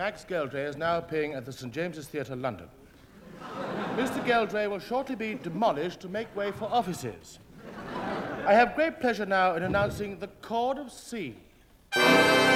Max Geldray is now appearing at the St. James's Theatre, London. Mr. Geldray will shortly be demolished to make way for offices. I have great pleasure now in announcing the Chord of C.